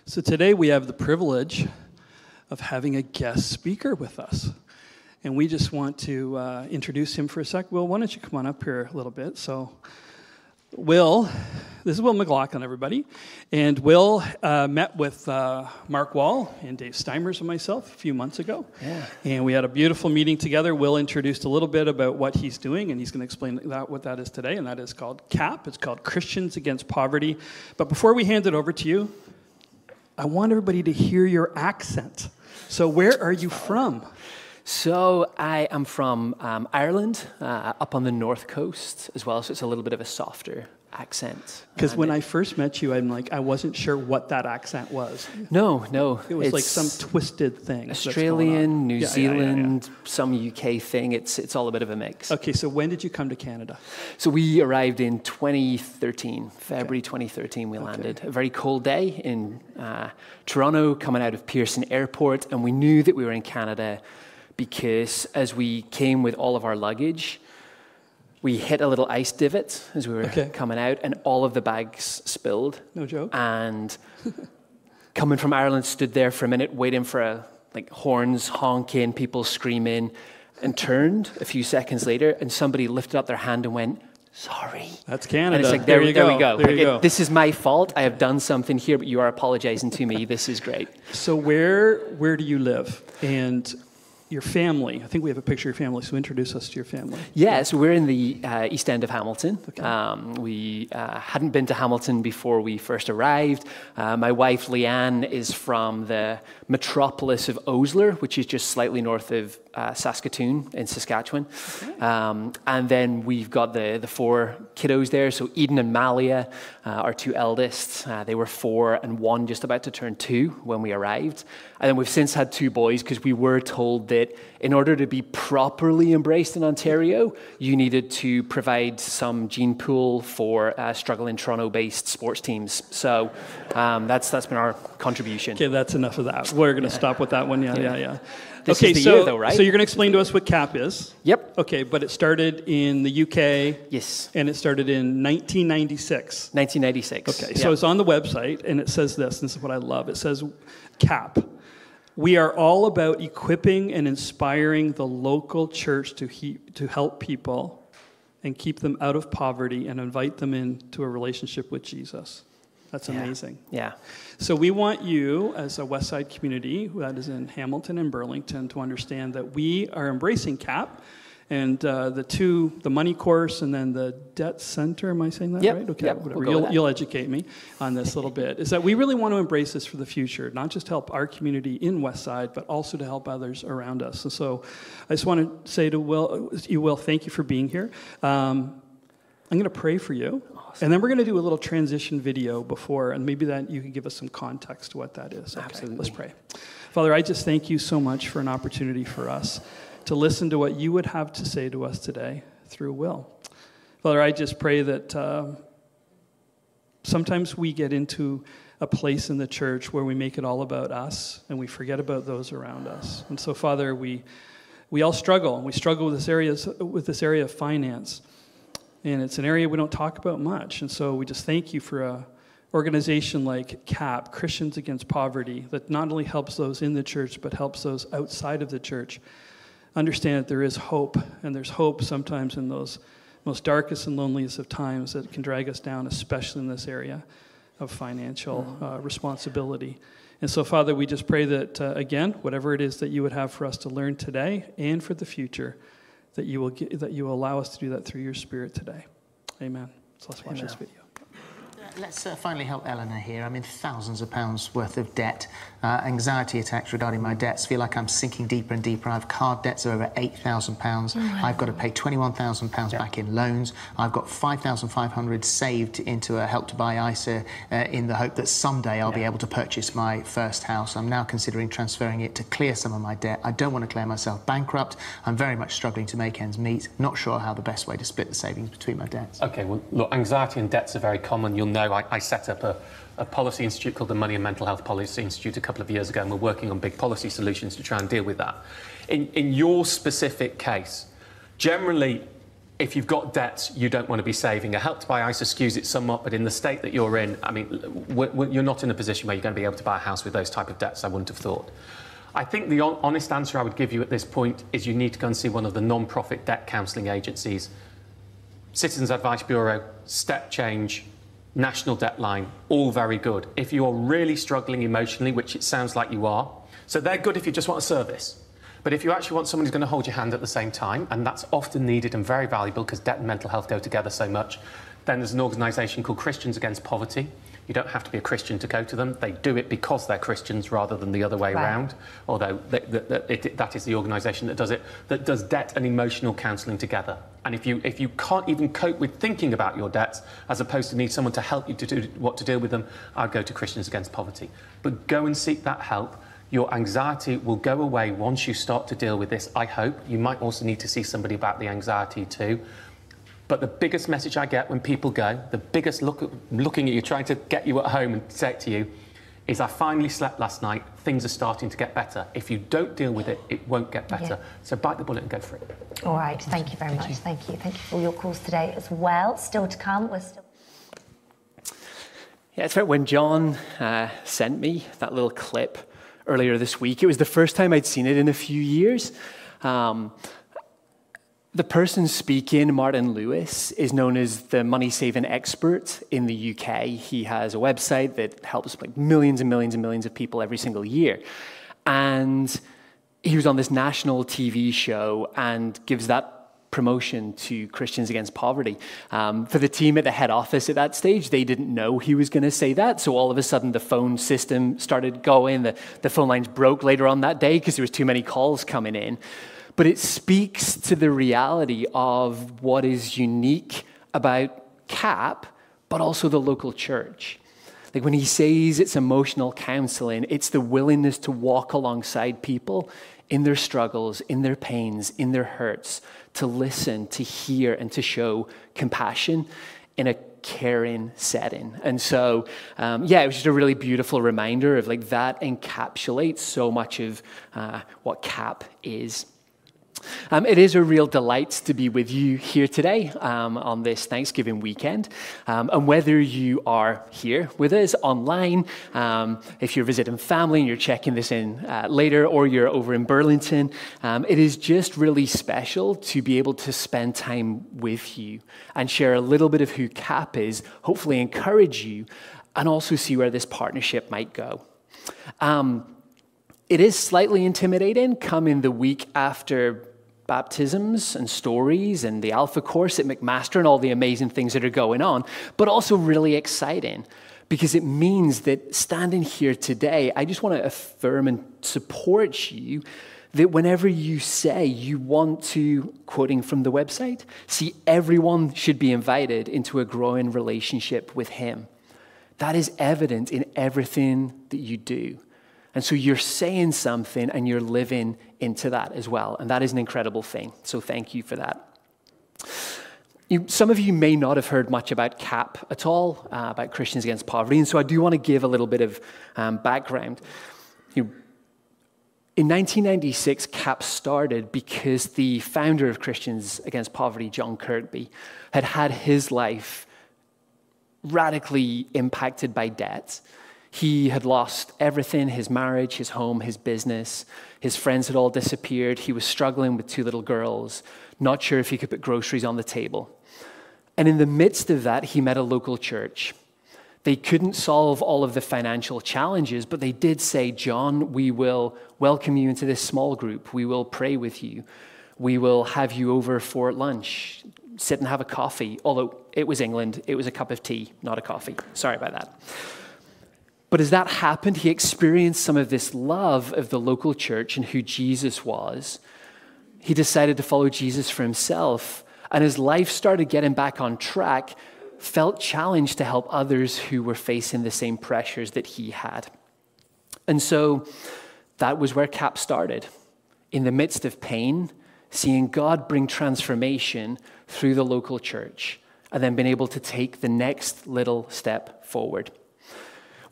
So today we have the privilege of having a guest speaker with us. And we just want to introduce him for a sec. Will, why don't you come on up here a little bit? So Will, this is Will McLaughlin, everybody. And Will met with Mark Wall and Dave Steimers and myself a few months ago. Yeah. And we had a beautiful meeting together. Will introduced a little bit about what he's doing, and he's going to explain what that is today, and that is called CAP. It's called Christians Against Poverty. But before we hand it over to you, I want everybody to hear your accent. So where are you from? So I am from Ireland, up on the north coast as well, so it's a little bit of a softer accent. Because when I first met you, I wasn't sure what that accent was. No. It was like some twisted thing. Australian, New Zealand, some UK thing. It's all a bit of a mix. Okay, so when did you come to Canada? So we arrived in 2013, February 2013 we landed. A very cold day in Toronto, coming out of Pearson Airport, and we knew that we were in Canada because as we came with all of our luggage, we hit a little ice divot as we were coming out, and all of the bags spilled. No joke. And coming from Ireland, stood there for a minute, waiting for horns honking, people screaming, and turned a few seconds later, and somebody lifted up their hand and went, "Sorry." That's Canada. And it's like, there we go. This is my fault. I have done something here, but you are apologizing to me. This is great. So where do you live? And your family. I think we have a picture of your family, so introduce us to your family. Yeah, so we're in the east end of Hamilton. Okay. We hadn't been to Hamilton before we first arrived. My wife, Leanne, is from the metropolis of Osler, which is just slightly north of Saskatoon in Saskatchewan. Okay. And then we've got the four kiddos there. So Eden and Malia, our two eldest, they were 4 and 1, just about to turn 2 when we arrived. And then we've since had 2 boys because we were told that in order to be properly embraced in Ontario, you needed to provide some gene pool for struggling Toronto-based sports teams. So that's been our contribution. Okay, that's enough of that. We're going to stop with that one. Yeah. This is the year, though, right? So you're going to explain to us what CAP is. Yep. Okay, but it started in the UK. Yes. And it started in 1996. 1996. Okay, so it's on the website, and it says this. This is what I love. It says, CAP. We are all about equipping and inspiring the local church to help people and keep them out of poverty and invite them into a relationship with Jesus. That's amazing. Yeah. So we want you, as a Westside community that is in Hamilton and Burlington, to understand that we are embracing CAP. And the money course and then the debt center, am I saying that right? Okay, whatever. You'll educate me on this a little bit. Is that we really want to embrace this for the future, not just help our community in Westside, but also to help others around us. And so I just want to say to Will, thank you for being here. I'm going to pray for you. Awesome. And then we're going to do a little transition video before, and maybe that you can give us some context to what that is. Okay, absolutely. Let's pray. Father, I just thank you so much for an opportunity for us to listen to what you would have to say to us today through Will. Father, I just pray that sometimes we get into a place in the church where we make it all about us and we forget about those around us. And so, Father, we all struggle, and we struggle with this area of finance. And it's an area we don't talk about much. And so we just thank you for an organization like CAP, Christians Against Poverty, that not only helps those in the church, but helps those outside of the church understand that there is hope, and there's hope sometimes in those most darkest and loneliest of times that can drag us down, especially in this area of financial responsibility. And so, Father, we just pray that, again, whatever it is that you would have for us to learn today and for the future, that you will allow us to do that through your Spirit today. Amen. So let's watch this video. Let's finally help Eleanor here. I'm in thousands of pounds worth of debt. Anxiety attacks regarding my debts. Feel like I'm sinking deeper and deeper. I have card debts of over £8,000. I've got to pay £21,000 back in loans. I've got £5,500 saved into a Help to Buy ISA in the hope that someday I'll be able to purchase my first house. I'm now considering transferring it to clear some of my debt. I don't want to declare myself bankrupt. I'm very much struggling to make ends meet. Not sure how the best way to split the savings between my debts. Okay, well, look, anxiety and debts are very common. You'll know I set up a policy institute called the Money and Mental Health Policy Institute a couple of years ago, and we're working on big policy solutions to try and deal with that. In your specific case, generally, if you've got debts you don't want to be saving. A Help to Buy ISA skews it somewhat, but in the state that you're in, I mean, you're not in a position where you're going to be able to buy a house with those type of debts, I wouldn't have thought. I think the honest answer I would give you at this point is you need to go and see one of the non-profit debt counselling agencies. Citizens Advice Bureau, Step Change, National Debt Line, all very good. If you're really struggling emotionally, which it sounds like you are, so they're good if you just want a service. But if you actually want someone who's going to hold your hand at the same time, and that's often needed and very valuable because debt and mental health go together so much, then there's an organisation called Christians Against Poverty. You don't have to be a Christian to go to them. They do it because they're Christians rather than the other way around, although that is the organisation that does it, that does debt and emotional counselling together. And if you can't even cope with thinking about your debts, as opposed to need someone to help you to do what to deal with them, I'd go to Christians Against Poverty. But go and seek that help. Your anxiety will go away once you start to deal with this, I hope. You might also need to see somebody about the anxiety too. But the biggest message I get when people go, the biggest looking at you, trying to get you at home and say it to you, is I finally slept last night, things are starting to get better. If you don't deal with it, it won't get better. Yeah. So bite the bullet and go for it. All right, thank you very much. Thank you. Thank you for your calls today as well. Still to come, Yeah, it's right. When John sent me that little clip earlier this week, it was the first time I'd seen it in a few years. The person speaking, Martin Lewis, is known as the money-saving expert in the UK. He has a website that helps like millions and millions and millions of people every single year. And he was on this national TV show and gives that promotion to Christians Against Poverty. For the team at the head office at that stage, they didn't know he was going to say that. So all of a sudden, the phone system started going. The phone lines broke later on that day because there was too many calls coming in. But it speaks to the reality of what is unique about CAP, but also the local church. Like when he says it's emotional counseling, it's the willingness to walk alongside people in their struggles, in their pains, in their hurts, to listen, to hear, and to show compassion in a caring setting. And so, it was just a really beautiful reminder of like that encapsulates so much of what CAP is. It is a real delight to be with you here today on this Thanksgiving weekend. And whether you are here with us online, if you're visiting family and you're checking this in later, or you're over in Burlington, it is just really special to be able to spend time with you and share a little bit of who CAP is, hopefully encourage you, and also see where this partnership might go. It is slightly intimidating coming the week after baptisms and stories and the Alpha course at McMaster and all the amazing things that are going on, but also really exciting because it means that standing here today, I just want to affirm and support you that whenever you say you want to, quoting from the website, see everyone should be invited into a growing relationship with Him. That is evident in everything that you do. And so you're saying something and you're living into that as well. And that is an incredible thing. So thank you for that. Some of you may not have heard much about CAP at all, about Christians Against Poverty. And so I do want to give a little bit of background. In 1996, CAP started because the founder of Christians Against Poverty, John Kirkby, had had his life radically impacted by debt. He had lost everything, his marriage, his home, his business. His friends had all disappeared. He was struggling with 2 little girls, not sure if he could put groceries on the table. And in the midst of that, he met a local church. They couldn't solve all of the financial challenges, but they did say, John, we will welcome you into this small group. We will pray with you. We will have you over for lunch, sit and have a coffee. Although it was England, it was a cup of tea, not a coffee. Sorry about that. But as that happened, he experienced some of this love of the local church and who Jesus was. He decided to follow Jesus for himself. And his life started getting back on track, felt challenged to help others who were facing the same pressures that he had. And so that was where CAP started. In the midst of pain, seeing God bring transformation through the local church, and then being able to take the next little step forward.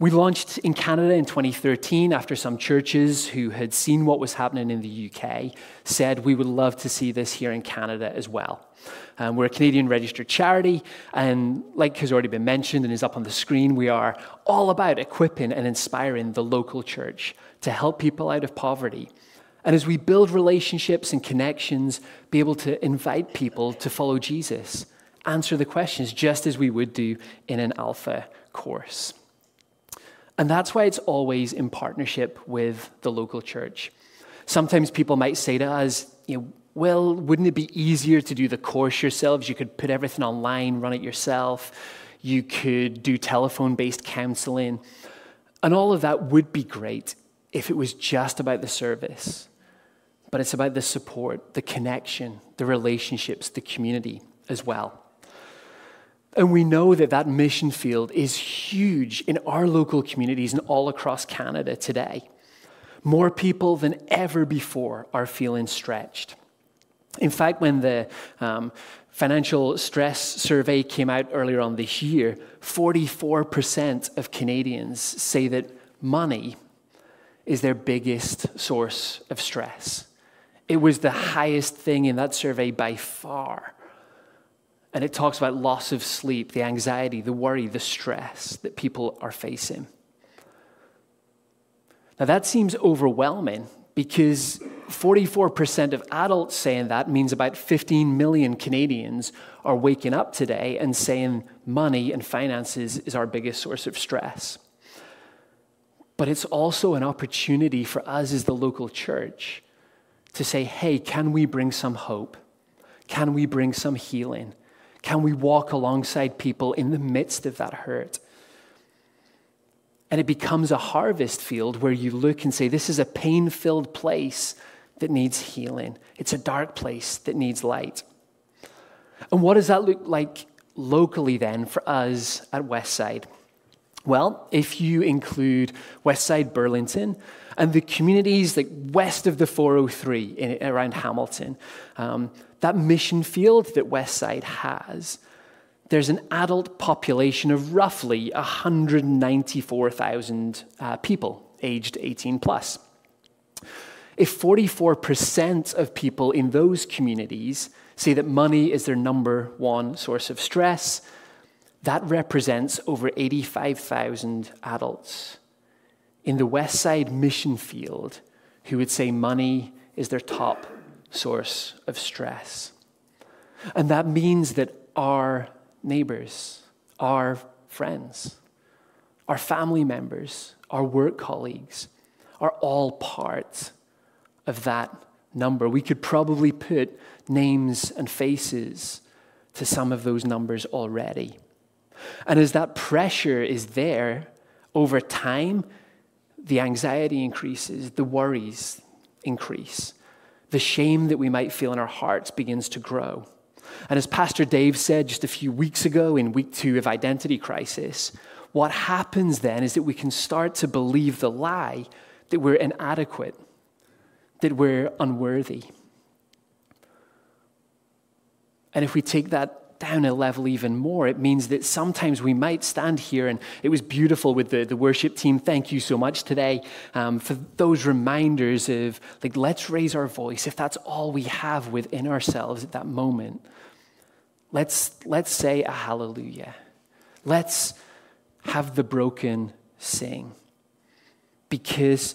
We launched in Canada in 2013 after some churches who had seen what was happening in the UK said we would love to see this here in Canada as well. We're a Canadian registered charity, and like has already been mentioned and is up on the screen, we are all about equipping and inspiring the local church to help people out of poverty. And as we build relationships and connections, be able to invite people to follow Jesus, answer the questions just as we would do in an Alpha course. And that's why it's always in partnership with the local church. Sometimes people might say to us, well, wouldn't it be easier to do the course yourselves? You could put everything online, run it yourself. You could do telephone-based counseling. And all of that would be great if it was just about the service. But it's about the support, the connection, the relationships, the community as well. And we know that that mission field is huge in our local communities and all across Canada today. More people than ever before are feeling stretched. In fact, when the financial stress survey came out earlier on this year, 44% of Canadians say that money is their biggest source of stress. It was the highest thing in that survey by far. And it talks about loss of sleep, the anxiety, the worry, the stress that people are facing. Now that seems overwhelming because 44% of adults saying that means about 15 million Canadians are waking up today and saying money and finances is our biggest source of stress. But it's also an opportunity for us as the local church to say, hey, can we bring some hope? Can we bring some healing? Can we walk alongside people in the midst of that hurt? And it becomes a harvest field where you look and say, this is a pain-filled place that needs healing. It's a dark place that needs light. And what does that look like locally then for us at Westside? Well, if you include Westside Burlington and the communities like west of the 403 around Hamilton, that mission field that Westside has, there's an adult population of roughly 194,000 people aged 18 plus. If 44% of people in those communities say that money is their number one source of stress, that represents over 85,000 adults in the Westside mission field who would say money is their top source of stress. And that means that our neighbors, our friends, our family members, our work colleagues are all part of that number. We could probably put names and faces to some of those numbers already. And as that pressure is there over time, the anxiety increases, the worries increase, the shame that we might feel in our hearts begins to grow. And as Pastor Dave said just a few weeks ago in week 2 of Identity Crisis, what happens then is that we can start to believe the lie that we're inadequate, that we're unworthy. And if we take that down a level even more, it means that sometimes we might stand here, and it was beautiful with the worship team. Thank you so much today for those reminders of, like, let's raise our voice. If that's all we have within ourselves at that moment, let's say a hallelujah. Let's have the broken sing, because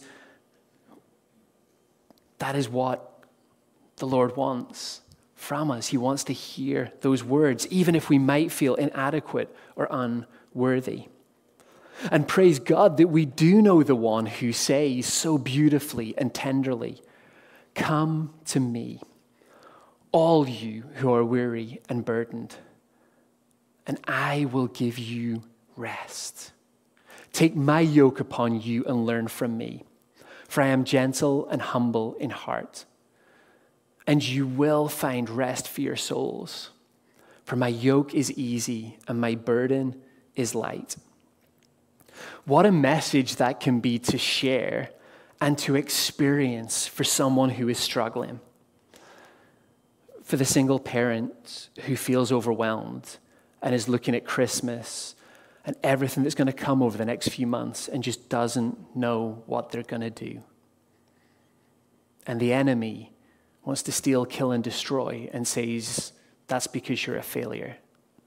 that is what the Lord wants from us. He wants to hear those words, even if we might feel inadequate or unworthy. And praise God that we do know the one who says so beautifully and tenderly, "Come to me, all you who are weary and burdened, and I will give you rest. Take my yoke upon you and learn from me, for I am gentle and humble in heart, and you will find rest for your souls. For my yoke is easy and my burden is light." What a message that can be to share and to experience for someone who is struggling. For the single parent who feels overwhelmed and is looking at Christmas and everything that's going to come over the next few months and just doesn't know what they're going to do. And the enemy wants to steal, kill, and destroy and says, that's because you're a failure.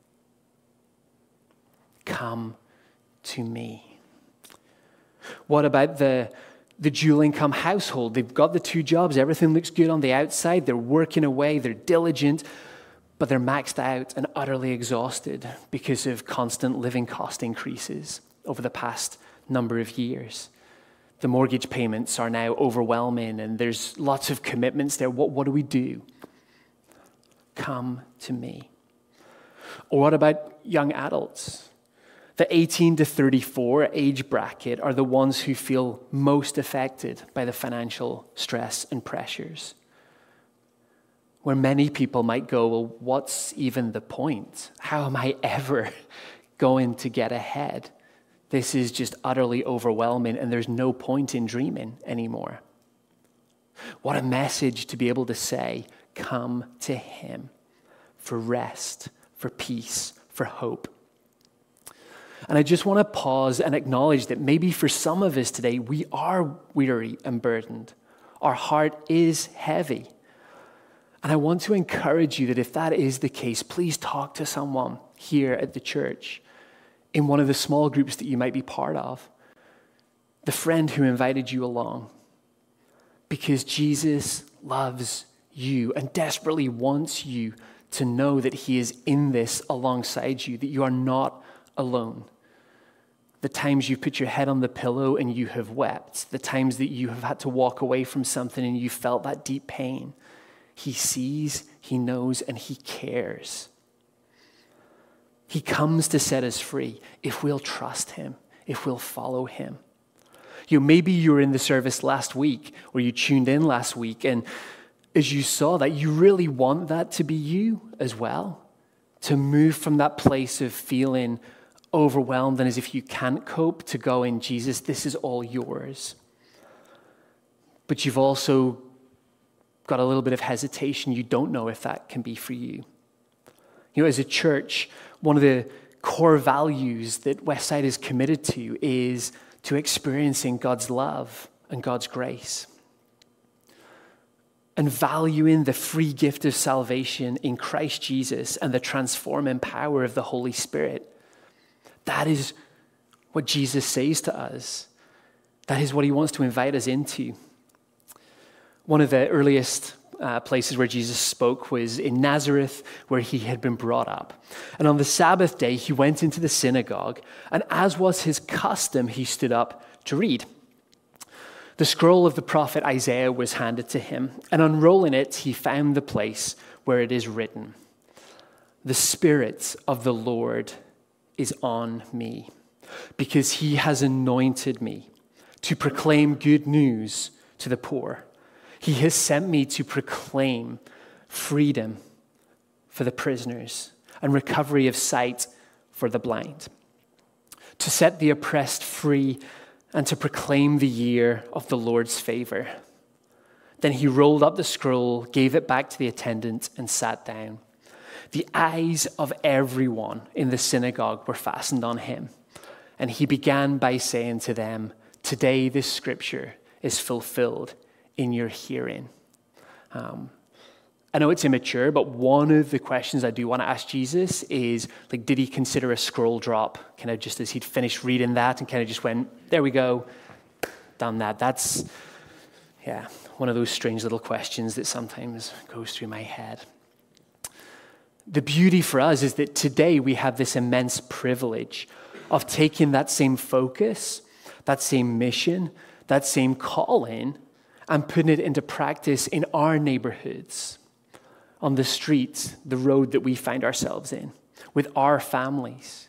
Come to me. What about the dual income household? They've got the 2 jobs. Everything looks good on the outside. They're working away. They're diligent, but they're maxed out and utterly exhausted because of constant living cost increases over the past number of years. The mortgage payments are now overwhelming and there's lots of commitments there. What do we do? Come to me. Or what about young adults? The 18 to 34 age bracket are the ones who feel most affected by the financial stress and pressures. Where many people might go, well, what's even the point? How am I ever going to get ahead? This is just utterly overwhelming, and there's no point in dreaming anymore. What a message to be able to say, come to him for rest, for peace, for hope. And I just want to pause and acknowledge that maybe for some of us today, we are weary and burdened. Our heart is heavy. And I want to encourage you that if that is the case, please talk to someone here at the church, in one of the small groups that you might be part of, the friend who invited you along. Because Jesus loves you and desperately wants you to know that he is in this alongside you, that you are not alone. The times you've put your head on the pillow and you have wept, the times that you have had to walk away from something and you felt that deep pain, he sees, he knows, and he cares. He comes to set us free if we'll trust him, if we'll follow him. Maybe you were in the service last week or you tuned in last week, and as you saw that, you really want that to be you as well, to move from that place of feeling overwhelmed and as if you can't cope to go in, Jesus, this is all yours. But you've also got a little bit of hesitation. You don't know if that can be for you. As a church, one of the core values that Westside is committed to is to experiencing God's love and God's grace and valuing the free gift of salvation in Christ Jesus and the transforming power of the Holy Spirit. That is what Jesus says to us. That is what he wants to invite us into. One of the earliest places where Jesus spoke was in Nazareth, where he had been brought up. And on the Sabbath day, he went into the synagogue, and as was his custom, he stood up to read. The scroll of the prophet Isaiah was handed to him, and unrolling it, he found the place where it is written, "The Spirit of the Lord is on me, because he has anointed me to proclaim good news to the poor. He has sent me to proclaim freedom for the prisoners and recovery of sight for the blind, to set the oppressed free and to proclaim the year of the Lord's favor." Then he rolled up the scroll, gave it back to the attendant, and sat down. The eyes of everyone in the synagogue were fastened on him, and he began by saying to them, "Today this scripture is fulfilled in your hearing." I know it's immature, but one of the questions I do want to ask Jesus is, did he consider a scroll drop, kind of just as he'd finished reading that and kind of just went, there we go, done that. That's, one of those strange little questions that sometimes goes through my head. The beauty for us is that today we have this immense privilege of taking that same focus, that same mission, that same calling, and putting it into practice in our neighborhoods, on the streets, the road that we find ourselves in, with our families,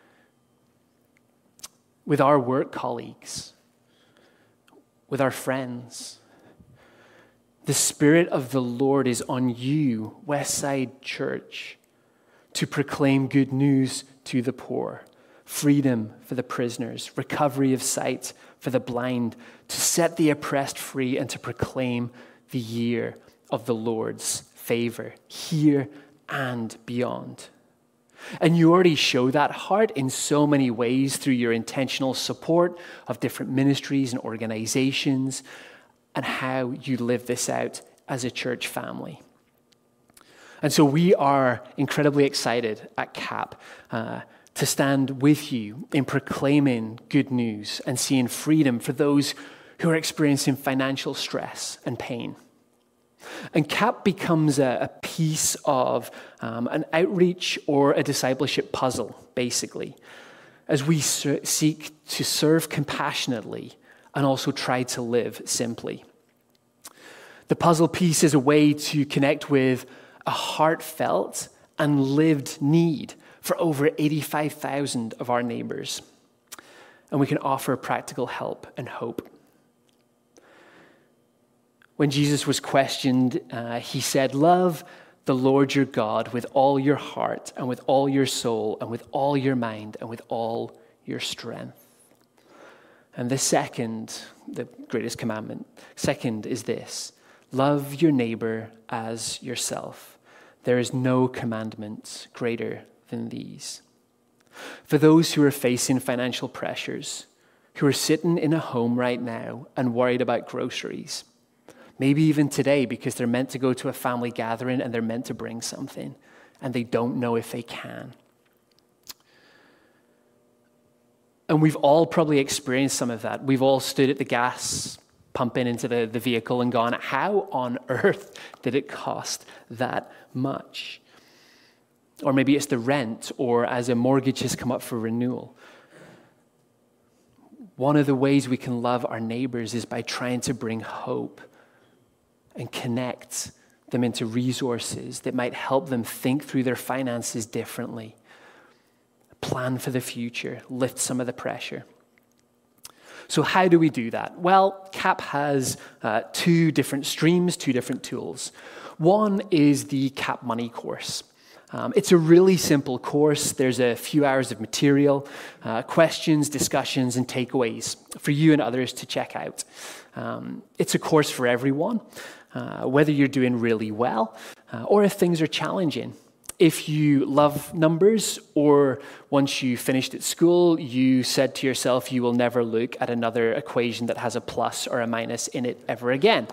with our work colleagues, with our friends. The Spirit of the Lord is on you, Westside Church, to proclaim good news to the poor, freedom for the prisoners, recovery of sight for the blind, to set the oppressed free, and to proclaim the year of the Lord's favor here and beyond. And you already show that heart in so many ways through your intentional support of different ministries and organizations and how you live this out as a church family. And so we are incredibly excited at CAP to stand with you in proclaiming good news and seeing freedom for those who are experiencing financial stress and pain. And CAP becomes a piece of an outreach or a discipleship puzzle, basically, as we seek to serve compassionately and also try to live simply. The puzzle piece is a way to connect with a heartfelt and lived need for over 85,000 of our neighbors. And we can offer practical help and hope. When Jesus was questioned, he said, "Love the Lord your God with all your heart and with all your soul and with all your mind and with all your strength." And the second, the greatest commandment, second is this: love your neighbor as yourself. There is no commandment greater than these. For those who are facing financial pressures, who are sitting in a home right now and worried about groceries, maybe even today because they're meant to go to a family gathering and they're meant to bring something and they don't know if they can. And we've all probably experienced some of that. We've all stood at the gas pumping into the vehicle and gone, how on earth did it cost that much? Or maybe it's the rent, or as a mortgage has come up for renewal. One of the ways we can love our neighbors is by trying to bring hope and connect them into resources that might help them think through their finances differently, plan for the future, lift some of the pressure. So how do we do that? Well, CAP has two different streams, two different tools. One is the CAP Money course. It's a really simple course. There's a few hours of material, questions, discussions, and takeaways for you and others to check out. It's a course for everyone, whether you're doing really well or if things are challenging. If you love numbers, or once you finished at school, you said to yourself you will never look at another equation that has a plus or a minus in it ever again.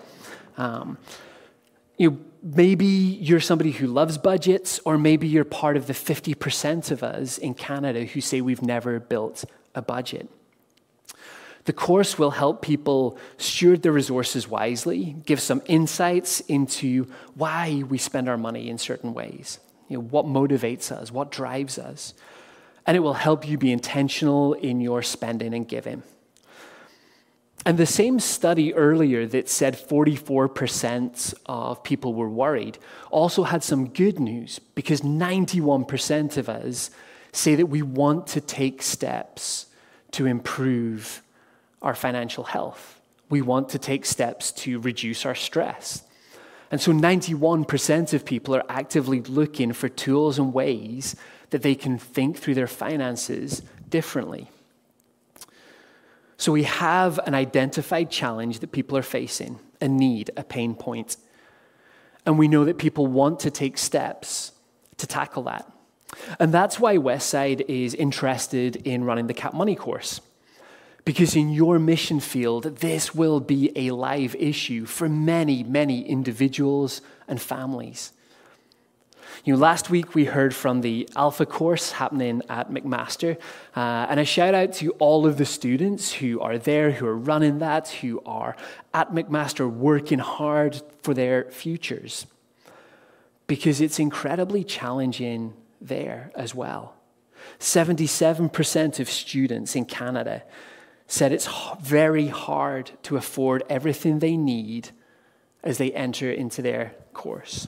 Maybe you're somebody who loves budgets, or maybe you're part of the 50% of us in Canada who say we've never built a budget. The course will help people steward their resources wisely, give some insights into why we spend our money in certain ways. What motivates us, what drives us. And it will help you be intentional in your spending and giving. And the same study earlier that said 44% of people were worried also had some good news, because 91% of us say that we want to take steps to improve our financial health. We want to take steps to reduce our stress. And so 91% of people are actively looking for tools and ways that they can think through their finances differently. So we have an identified challenge that people are facing, a need, a pain point. And we know that people want to take steps to tackle that. And that's why Westside is interested in running the CAP Money course. Because in your mission field, this will be a live issue for many, many individuals and families. Last week we heard from the Alpha course happening at McMaster, and a shout out to all of the students who are there, who are running that, who are at McMaster working hard for their futures. Because it's incredibly challenging there as well. 77% of students in Canada said it's very hard to afford everything they need as they enter into their course.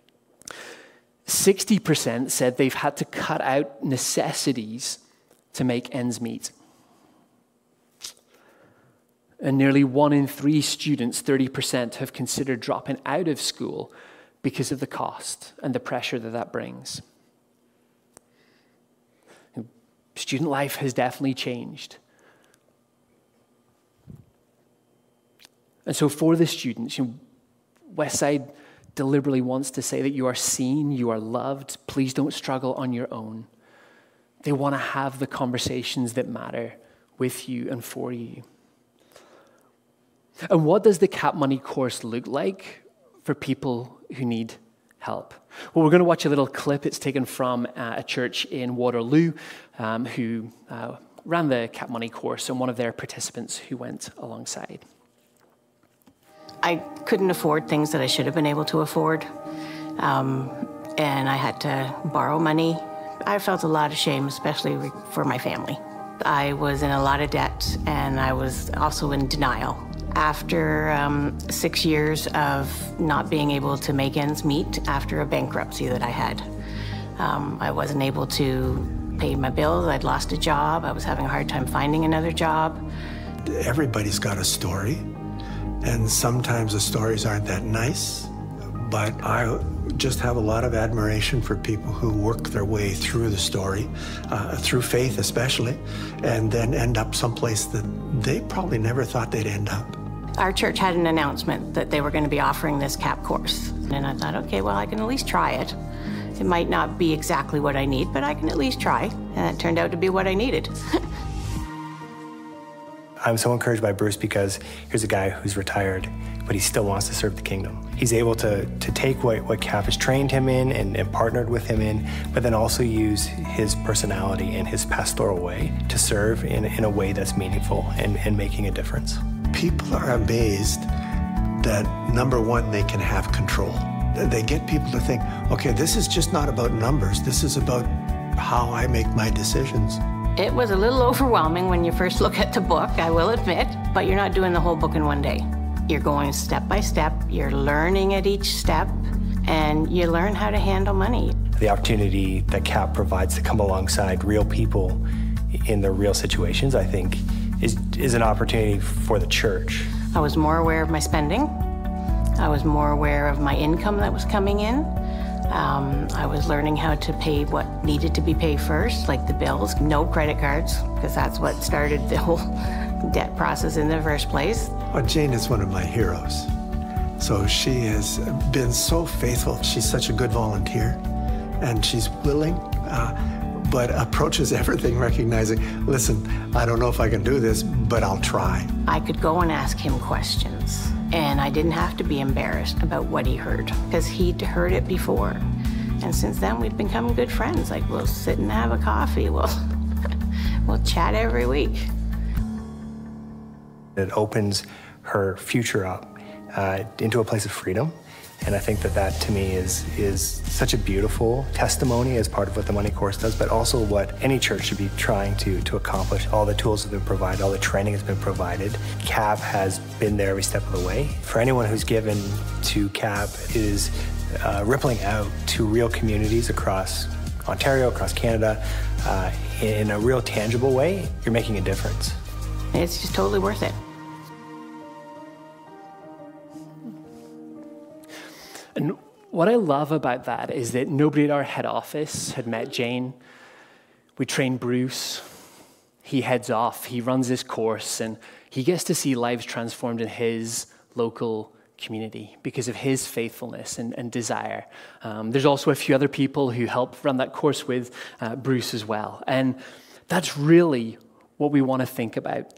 60% said they've had to cut out necessities to make ends meet. And nearly 1 in 3 students, 30%, have considered dropping out of school because of the cost and the pressure that brings. Student life has definitely changed. And so for the students, Westside deliberately wants to say that you are seen, you are loved. Please don't struggle on your own. They want to have the conversations that matter with you and for you. And what does the CAP Money course look like for people who need help? Well, we're going to watch a little clip. It's taken from a church in Waterloo who ran the CAP Money course, and one of their participants who went alongside. I couldn't afford things that I should have been able to afford, and I had to borrow money. I felt a lot of shame, especially for my family. I was in a lot of debt, and I was also in denial. After 6 years of not being able to make ends meet after a bankruptcy that I had, I wasn't able to pay my bills. I'd lost a job. I was having a hard time finding another job. Everybody's got a story, and sometimes the stories aren't that nice, but I just have a lot of admiration for people who work their way through the story, through faith especially, and then end up someplace that they probably never thought they'd end up. Our church had an announcement that they were going to be offering this CAP course, and I thought, okay, well, I can at least try it. It might not be exactly what I need, but I can at least try. And it turned out to be what I needed. I'm so encouraged by Bruce because here's a guy who's retired, but he still wants to serve the kingdom. He's able to take what CAP has trained him in and partnered with him in, but then also use his personality and his pastoral way to serve in a way that's meaningful and making a difference. People are amazed that, number one, they can have control. They get people to think, okay, this is just not about numbers. This is about how I make my decisions. It was a little overwhelming when you first look at the book, I will admit, but you're not doing the whole book in one day. You're going step by step, you're learning at each step, and you learn how to handle money. The opportunity that CAP provides to come alongside real people in their real situations, I think, is an opportunity for the church. I was more aware of my spending. I was more aware of my income that was coming in. I was learning how to pay what needed to be paid first, like the bills, no credit cards, because that's what started the whole debt process in the first place. Well, Jane is one of my heroes. So she has been so faithful. She's such a good volunteer, and she's willing, but approaches everything recognizing, listen, I don't know if I can do this, but I'll try. I could go and ask him questions, and I didn't have to be embarrassed about what he heard, because he'd heard it before. And since then, we've become good friends. Like, we'll sit and have a coffee. We'll chat every week. It opens her future up into a place of freedom. And I think that to me is such a beautiful testimony as part of what the Money Course does, but also what any church should be trying to accomplish. All the tools have been provided, all the training has been provided. CAP has been there every step of the way. For anyone who's given to CAP, it is rippling out to real communities across Ontario, across Canada, in a real tangible way. You're making a difference. It's just totally worth it. And what I love about that is that nobody at our head office had met Jane. We trained Bruce. He heads off. He runs this course, and he gets to see lives transformed in his local community because of his faithfulness and desire. There's also a few other people who helped run that course with Bruce as well. And that's really what we want to think about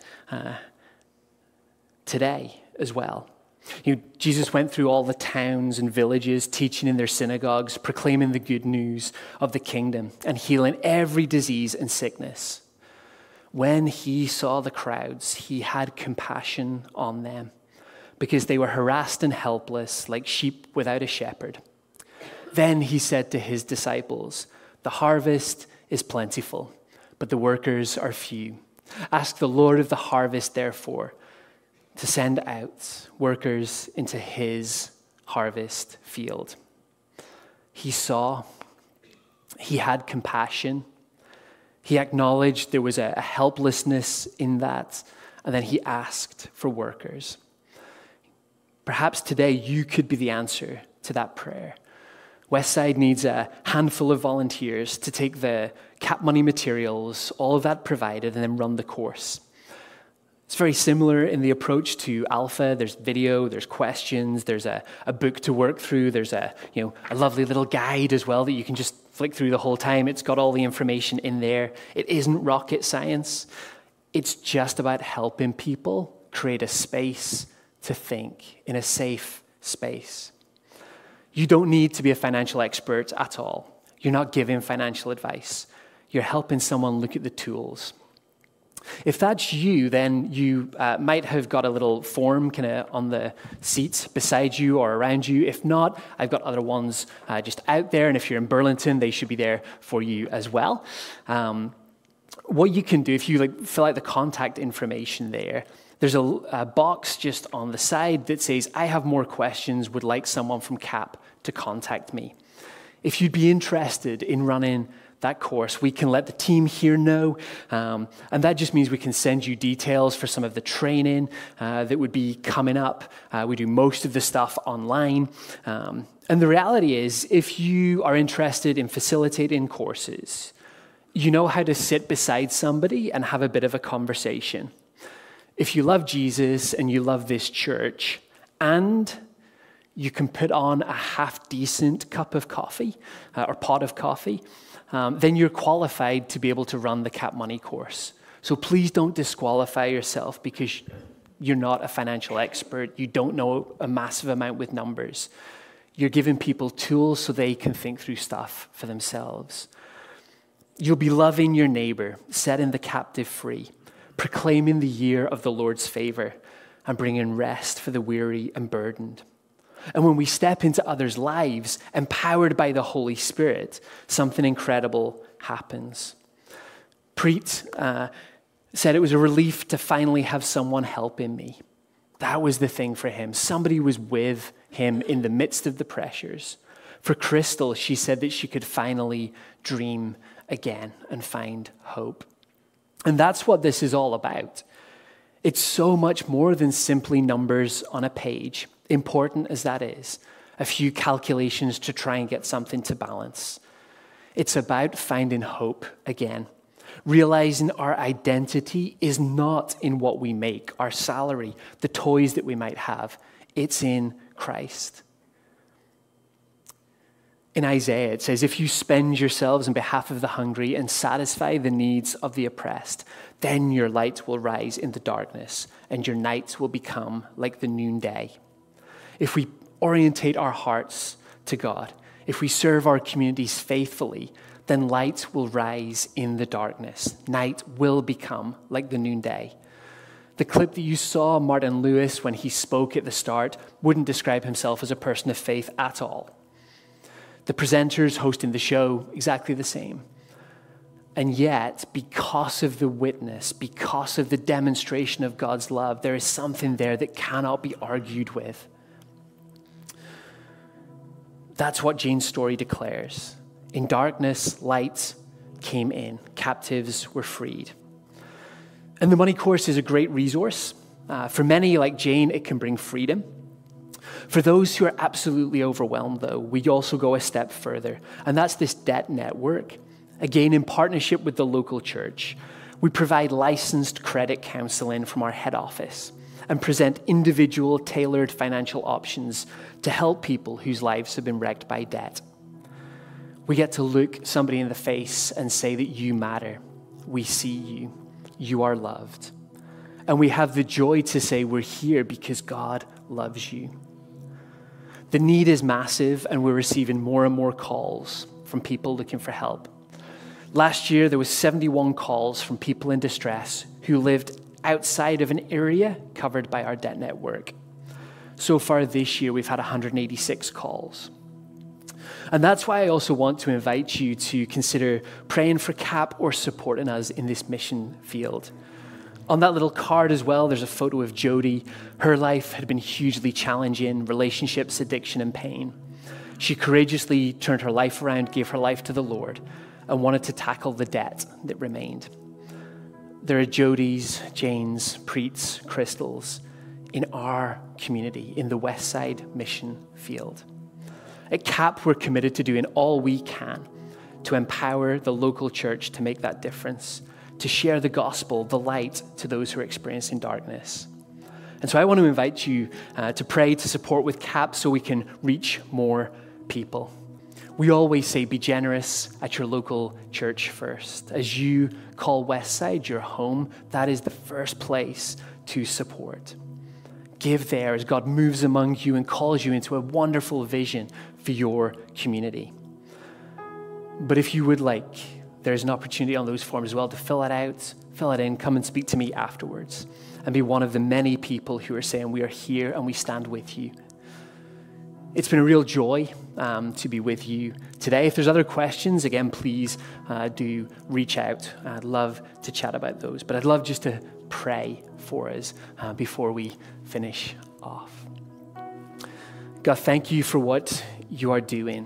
today as well. Jesus went through all the towns and villages, teaching in their synagogues, proclaiming the good news of the kingdom and healing every disease and sickness. When he saw the crowds, he had compassion on them because they were harassed and helpless like sheep without a shepherd. Then he said to his disciples, "The harvest is plentiful, but the workers are few. Ask the Lord of the harvest, therefore, to send out workers into his harvest field." He saw, he had compassion, he acknowledged there was a helplessness in that, and then he asked for workers. Perhaps today you could be the answer to that prayer. Westside needs a handful of volunteers to take the CAP Money materials, all of that provided, and then run the course. It's very similar in the approach to Alpha. There's video, there's questions, there's a book to work through, there's a lovely little guide as well that you can just flick through the whole time. It's got all the information in there. It isn't rocket science. It's just about helping people create a space to think in a safe space. You don't need to be a financial expert at all. You're not giving financial advice. You're helping someone look at the tools. If that's you, then you might have got a little form kind of on the seats beside you or around you. If not, I've got other ones just out there. And if you're in Burlington, they should be there for you as well. What you can do, if you fill out the contact information there, there's a box just on the side that says, I have more questions, would like someone from CAP to contact me. If you'd be interested in running that course, we can let the team here know, and that just means we can send you details for some of the training that would be coming up. We do most of the stuff online, and the reality is, if you are interested in facilitating courses, you know how to sit beside somebody and have a bit of a conversation. If you love Jesus and you love this church, and you can put on a half-decent cup of coffee or pot of coffee, then you're qualified to be able to run the CAP Money course. So please don't disqualify yourself because you're not a financial expert. You don't know a massive amount with numbers. You're giving people tools so they can think through stuff for themselves. You'll be loving your neighbor, setting the captive free, proclaiming the year of the Lord's favor, and bringing rest for the weary and burdened. And when we step into others' lives, empowered by the Holy Spirit, something incredible happens. Preet said it was a relief to finally have someone helping me. That was the thing for him. Somebody was with him in the midst of the pressures. For Crystal, she said that she could finally dream again and find hope. And that's what this is all about. It's so much more than simply numbers on a page, important as that is, a few calculations to try and get something to balance. It's about finding hope again, realizing our identity is not in what we make, our salary, the toys that we might have. It's in Christ. In Isaiah, it says, if you spend yourselves on behalf of the hungry and satisfy the needs of the oppressed, then your light will rise in the darkness and your nights will become like the noonday. If we orientate our hearts to God, if we serve our communities faithfully, then light will rise in the darkness. Night will become like the noonday. The clip that you saw Martin Lewis when he spoke at the start wouldn't describe himself as a person of faith at all. The presenters hosting the show, exactly the same. And yet, because of the witness, because of the demonstration of God's love, there is something there that cannot be argued with. That's what Jane's story declares. In darkness, light came in. Captives were freed. And the Money Course is a great resource. For many, like Jane, it can bring freedom. For those who are absolutely overwhelmed, though, we also go a step further, and that's this debt network. Again, in partnership with the local church, we provide licensed credit counseling from our head office and present individual, tailored financial options to help people whose lives have been wrecked by debt. We get to look somebody in the face and say that you matter. We see you. You are loved. And we have the joy to say we're here because God loves you. The need is massive, and we're receiving more and more calls from people looking for help. Last year, there was 71 calls from people in distress who lived outside of an area covered by our debt network. So far this year, we've had 186 calls. And that's why I also want to invite you to consider praying for CAP or supporting us in this mission field. On that little card as well, there's a photo of Jody. Her life had been hugely challenging, relationships, addiction, and pain. She courageously turned her life around, gave her life to the Lord, and wanted to tackle the debt that remained. There are Jodys, Janes, Preets, Crystals in our community, in the Westside mission field. At CAP, we're committed to doing all we can to empower the local church to make that difference, to share the gospel, the light, to those who are experiencing darkness. And so I want to invite you to pray to support with CAP so we can reach more people. We always say be generous at your local church first. As you call Westside your home, that is the first place to support. Give there as God moves among you and calls you into a wonderful vision for your community. But if you would like, there's an opportunity on those forms as well to fill it out, fill it in, come and speak to me afterwards, and be one of the many people who are saying we are here and we stand with you. It's been a real joy to be with you today. If there's other questions, again, please do reach out. I'd love to chat about those. But I'd love just to pray for us before we finish off. God, thank you for what you are doing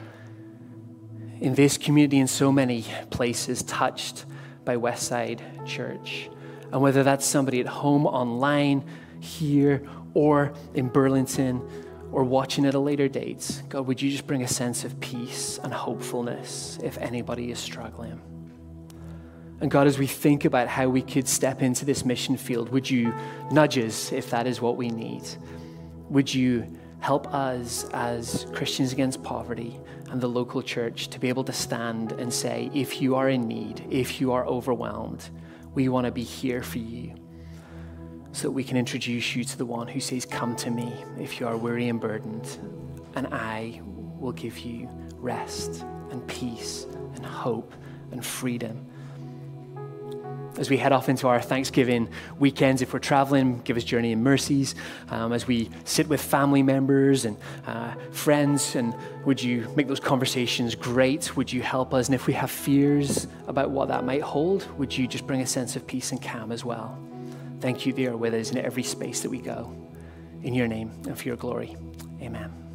in this community and so many places touched by Westside Church. And whether that's somebody at home, online, here, or in Burlington, or watching at a later date, God, would you just bring a sense of peace and hopefulness if anybody is struggling? And God, as we think about how we could step into this mission field, would you nudge us if that is what we need? Would you help us as Christians Against Poverty and the local church to be able to stand and say, if you are in need, if you are overwhelmed, we want to be here for you, so that we can introduce you to the one who says, come to me if you are weary and burdened, and I will give you rest and peace and hope and freedom. As we head off into our Thanksgiving weekends, if we're traveling, give us Journey in Mercies. As we sit with family members and friends, and would you make those conversations great? Would you help us? And if we have fears about what that might hold, would you just bring a sense of peace and calm as well? Thank you that you are with us in every space that we go. In your name and for your glory. Amen.